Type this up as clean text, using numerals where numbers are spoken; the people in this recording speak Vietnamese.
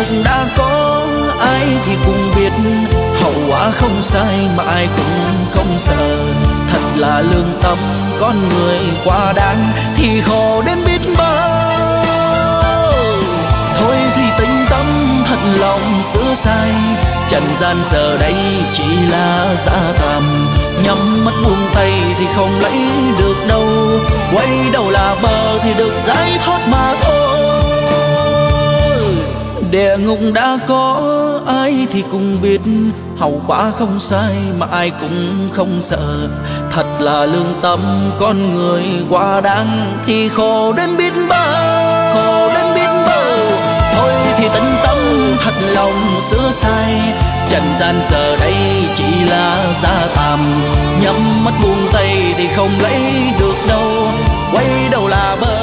cũng đã có, ai thì cũng biết hậu quả không sai mà ai cũng không sợ. Thật là lương tâm con người quá đáng thì khổ đến biết bao. Thôi thì tĩnh tâm thật lòng sửa sai, trần gian giờ đây chỉ là giả tạm. Nhắm mắt buông tay thì không lấy được đâu, quay đầu là bờ thì được giải thoát mà thôi. Địa ngục đã có, ai thì cũng biết hậu quả không sai mà ai cũng không sợ. Thật là lương tâm con người quá đáng thì khổ đến biết bao, khổ đến biết bao. Thôi thì tĩnh tâm thật lòng sửa sai, trần gian giờ đây chỉ là giả tạm. Nhắm mắt buông tay thì không lấy được đâu, quay đầu là bờ.